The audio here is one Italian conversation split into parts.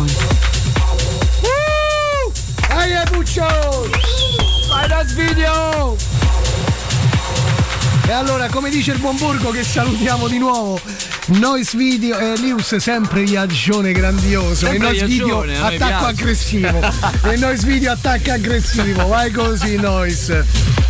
Vai Puccio! Vai da Svidio! E allora, come dice il buon Borgo, che salutiamo di nuovo, Noise Video e Lius sempre viaggione grandioso, e Noise Video attacco aggressivo. E Noise Video attacco aggressivo, vai così Noise.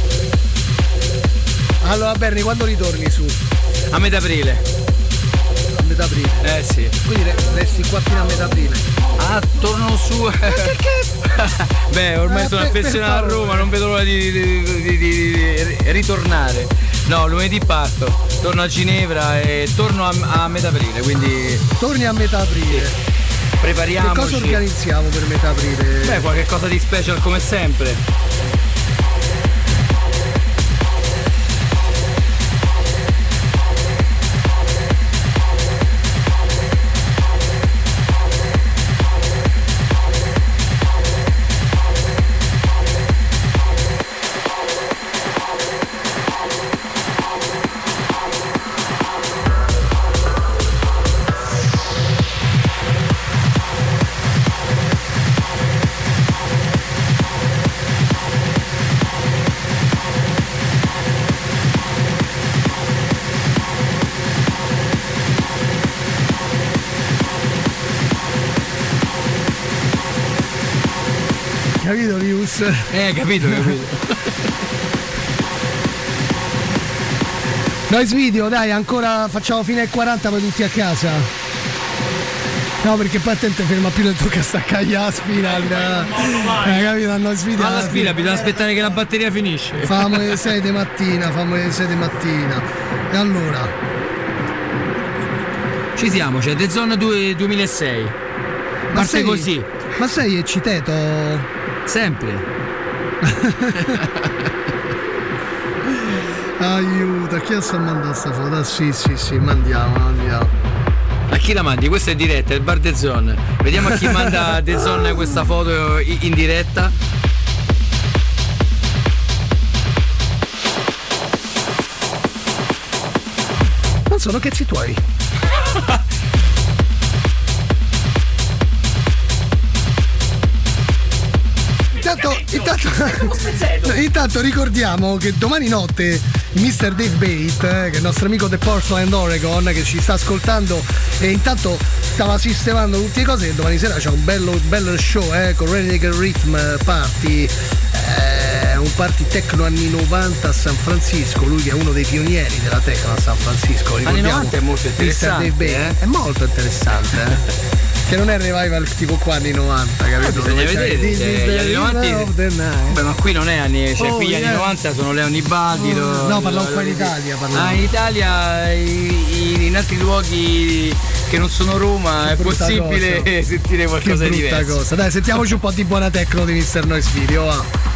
Allora Berni, quando ritorni su? A metà aprile. A metà aprile? Sì. Quindi resti qua fino a metà aprile. Ah, torno su. Beh, ormai sono affezionato a Roma, non vedo l'ora di ritornare. No, lunedì parto, torno a Ginevra e torno a metà aprile, quindi. Torni a metà aprile. Prepariamoci. Che cosa organizziamo per metà aprile? Beh, qualche cosa di special come sempre. Capito Lius? Capito. Noise Video, dai, ancora facciamo fino ai 40 poi tutti a casa. No, perché poi a te ferma più e tocca staccare la spina. Capito? A Noise Video. Alla spina bisogna aspettare che la batteria finisce. Famo le 6 di mattina. E allora? Ci siamo, c'è The Zone 2006. Parte così. Ma sei eccitato? Sempre. Aiuto, chi sta mandando sta foto? Sì, mandiamo. A chi la mandi? Questa è diretta, è il bar The Zone. Vediamo a chi manda The Zone questa foto in diretta. Non sono cazzi tuoi. Intanto ricordiamo che domani notte Mr. Dave Bate, che è il nostro amico del Portland, Oregon, che ci sta ascoltando e intanto stava sistemando tutte le cose, che domani sera c'è un bello show con Renegade Rhythm Party, un party techno anni 90 a San Francisco. Lui che è uno dei pionieri della techno a San Francisco, anni 90 è molto interessante, Mr. Dave Bate, è molto interessante. Che non è revival tipo qua anni 90, capito? Bisogna vedere gli anni 90. Beh, ma qui non è anni, cioè qui gli anni 90 sono le Onibaldi. No, parlavo qua in Italia. In Italia, in altri luoghi che non sono Roma, è possibile sentire qualcosa di diverso. Cosa. Dai, sentiamoci un po' di buona techno di Mr. Noise Video, va.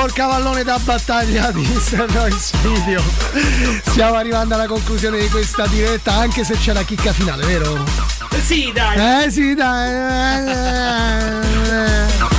col cavallone da battaglia di Mr. Noise Video stiamo arrivando alla conclusione di questa diretta, anche se c'è la chicca finale, vero? Sì, dai. Sì, dai.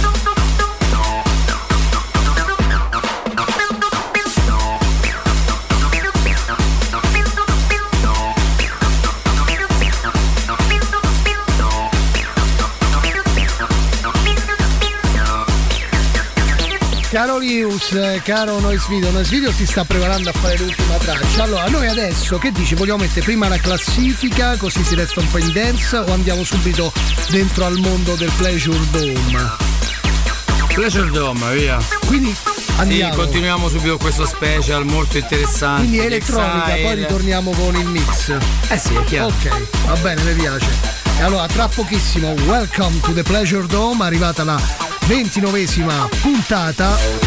Caro Lius, caro Noise Video si sta preparando a fare l'ultima traccia. Allora, noi adesso, che dici? Vogliamo mettere prima la classifica, così si resta un po' in dance, o andiamo subito dentro al mondo del Pleasure Dome? Pleasure Dome, via. Quindi andiamo. Sì, continuiamo subito con questo special molto interessante. Quindi elettronica, poi ritorniamo con il mix. Sì, è chiaro. Ok, va bene, mi piace. E allora, tra pochissimo, welcome to the Pleasure Dome, arrivata la 29esima puntata.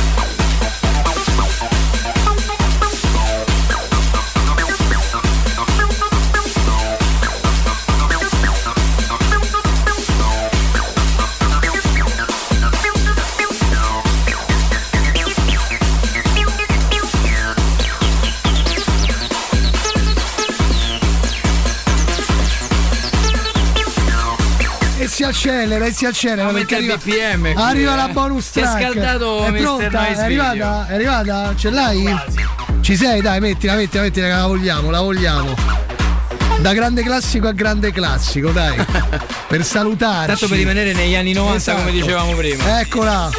Si accelera perché arriva il BPM arriva la bonus track. Si è scaldato. È pronta? È arrivata? Ce l'hai? Ci sei? Dai, mettila, la vogliamo. Da grande classico a grande classico, dai. Per salutarci. Tanto per rimanere negli anni 90, esatto, come dicevamo prima. Eccola.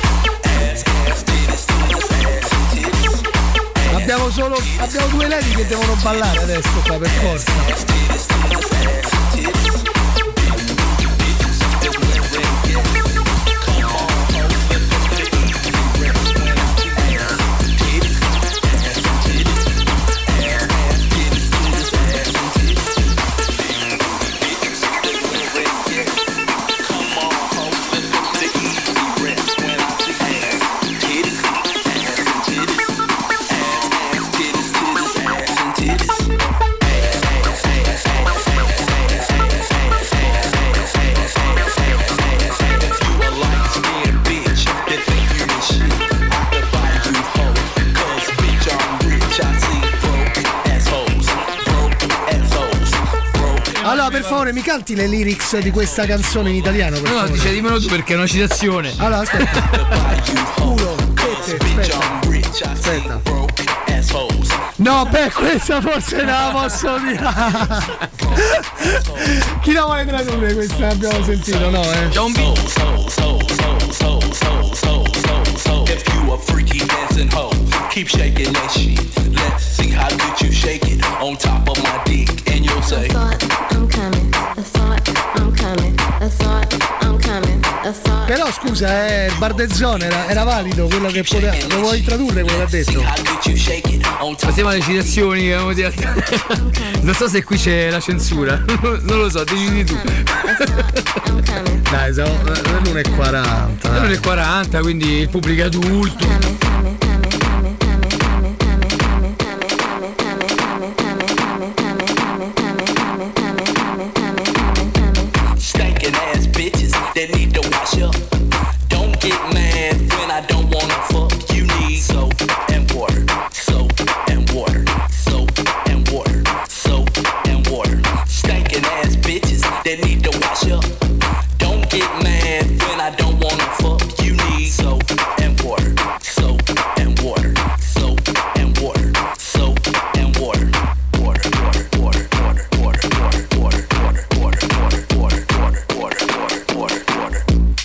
Abbiamo 2 lady che devono ballare adesso qua, per forza. Allora, per favore, mi canti le lyrics di questa canzone in italiano? Per favore. Dice dimmelo tu perché è una citazione. Allora, aspetta. Culo, aspetta. No, questa forse non la posso dire. Chi la vuole tradurre questa? Abbiamo sentito, no? Don't be. If you a freaky dancing hoe, keep shaking that shit. Let's see how good you shake it on top of my dick, and you'll say, I thought I'm coming. Però scusa, il Bardezzone era valido quello che poteva. Lo vuoi tradurre quello che ha detto? Passiamo alle citazioni. Non so se qui c'è la censura. Non lo so, decidi tu. Dai, siamo l'1:40. L'1:40, quindi il pubblico adulto. That need to wash up. Don't get mad when I don't wanna fuck. You need soap and water, soap and water, soap and water, soap and water. Stinking ass bitches that need to wash up. Don't get mad when I don't wanna fuck. You need soap and water, soap and water, soap and water, soap and water. Water, water, water, water, water, water, water, water, water, water, water, water, water, water, water.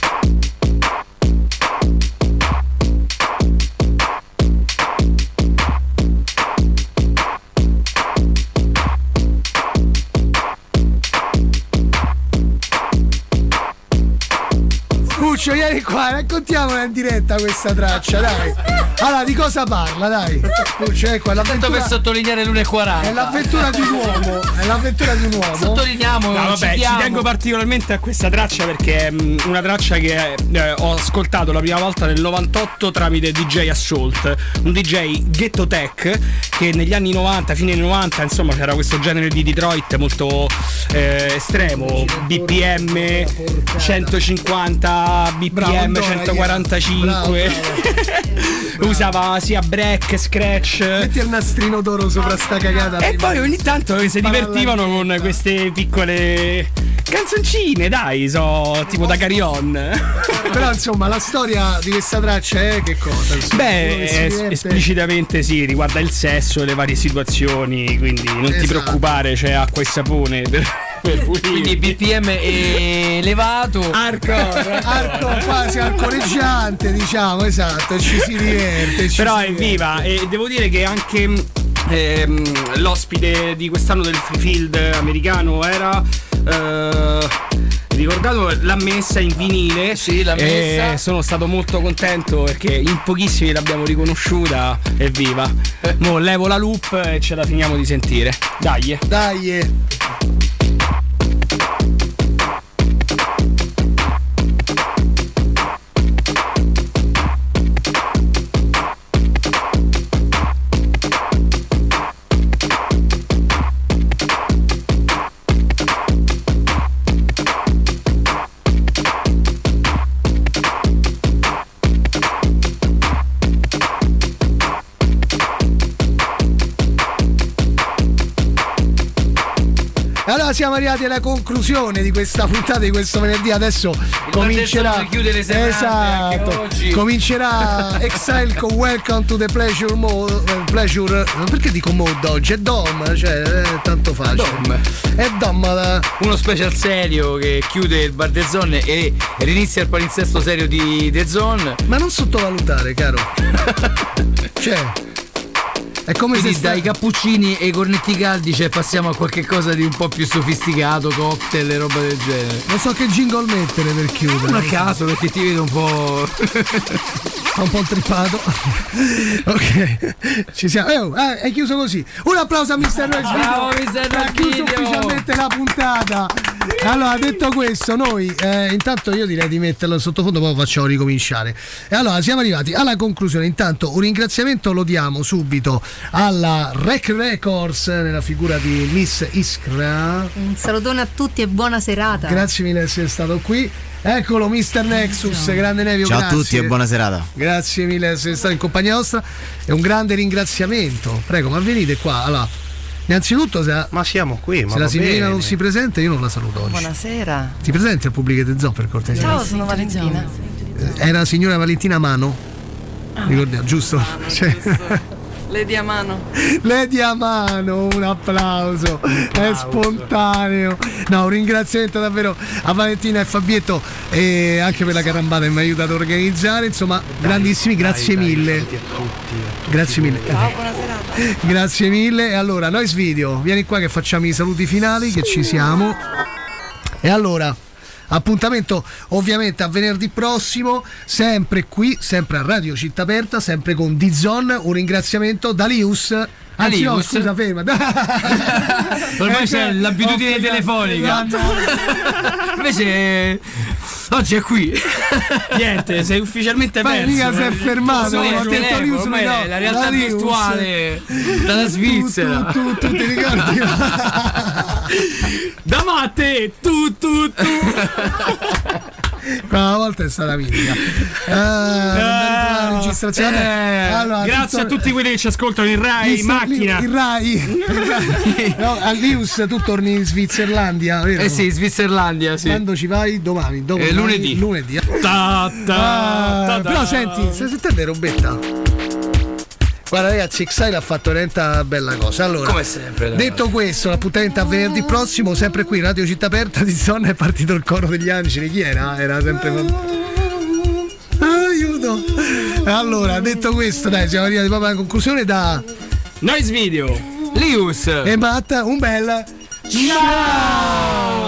Fuccio, vieni qua, raccontiamola in diretta questa traccia, dai. Allora, di cosa parla, dai? Fuccio, è qua Tanto per sottolineare l'1:40. È l'avventura di un uomo. Sottolineiamo. No, vabbè, ci tengo particolarmente a questa traccia perché è una traccia che ho ascoltato la prima volta nel 98 tramite DJ Assault, un DJ Ghetto Tech perché negli anni 90, fine 90, insomma, c'era questo genere di Detroit molto estremo, BPM 150, BPM 145. Usava sia break, scratch. Metti il nastrino d'oro sopra sta cagata. E poi ogni tanto si divertivano con queste piccole canzoncine, dai, tipo da Carillon. Però insomma la storia di questa traccia è che cosa? Insomma, esplicitamente sì, riguarda il sesso e le varie situazioni, quindi non ti preoccupare, c'è acqua e sapone per pulire. Quindi BPM elevato, hardcore quasi arcoreggiante, diciamo, esatto, ci si diverte. Però è viva, e devo dire che anche l'ospite di quest'anno del Free Field americano era ricordato, l'ha messa in vinile. Sì, l'ha messa. Sono stato molto contento perché in pochissimi l'abbiamo riconosciuta. Evviva. Mo levo la loop e ce la finiamo di sentire. Dai. Allora siamo arrivati alla conclusione di questa puntata di questo venerdì. Adesso comincerà, esatto, comincerà Exile con Welcome to the Pleasure Mode. Pleasure, perché dico mode oggi? È Dom, cioè è tanto facile. È Dom, uno special serio che chiude il bar The Zone e rinizia il palinsesto serio di The Zone. Ma non sottovalutare, caro. Cioè è come quindi se dai cappuccini e i cornetti caldi, cioè passiamo a qualche cosa di un po' più sofisticato, cocktail e roba del genere. Non so che jingle mettere per chiudere. Non a caso, perché ti vedo un po'. Un po' trippato. Ok, ci siamo. È chiuso così. Un applauso a Mr. Noise Video. Bravo Mr. Noise Ha chiuso Video ufficialmente la puntata. Allora, detto questo, noi intanto io direi di metterlo in sottofondo, poi facciamo ricominciare. E allora siamo arrivati alla conclusione. Intanto un ringraziamento lo diamo subito alla Rec Records nella figura di Miss Iskra. Un salutone a tutti e buona serata. Grazie mille di essere stato qui. Eccolo Mr. Nexus, grande Nevio. Ciao grazie. a tutti e buona serata. Grazie mille di essere stato in compagnia nostra e un grande ringraziamento. Prego, ma venite qua. Allora, innanzitutto ma siamo qui, se la signorina non si presenta io non la saluto oggi. Buonasera. Ti presenti al pubblico de Zone per cortesia? Ciao, sono Valentina. Era la signora Valentina Mano. Ricordiamo, giusto? Lady Amano. Lady Amano, un applauso. È spontaneo. No, un ringraziamento davvero a Valentina e Fabietto e anche per la carambata che mi ha aiutato a organizzare. Insomma, grandissimi, grazie mille. Grazie mille. Ciao, buona serata. Grazie mille. E allora, Noise Video, vieni qua che facciamo i saluti finali, che ci siamo. E allora, appuntamento ovviamente a venerdì prossimo, sempre qui, sempre a Radio Città Aperta, sempre con D-Zone. Un ringraziamento da Lius. Anzi no, scusa, ferma. Ormai c'è l'abitudine telefonica. Invece oggi è qui. Niente, sei ufficialmente perso. Mica si è fermato. Ho detto Lius, ormai è la realtà virtuale dalla Svizzera. Tu ti ricordi? Da Matte, tu. Una volta è stata mitica. La registrazione. Allora, grazie a tutti quelli che ci ascoltano in Rai, in macchina. In Rai. No, a Lius tu torni in Svizzerlandia, vero? Sì, Svizzerlandia, sì. Quando ci vai? Domani. Lunedì. Però senti, stai sentendo robetta? Guarda ragazzi, Exile ha fatto veramente una bella cosa. Allora, come sempre, detto questo, l'appuntamento a venerdì prossimo, sempre qui Radio Città Aperta. Di Zona è partito il coro degli angeli. Chi era? Era sempre aiuto. Allora, detto questo, dai, siamo arrivati proprio alla conclusione da Noise Video, Lius e Matt. Un bel ciao.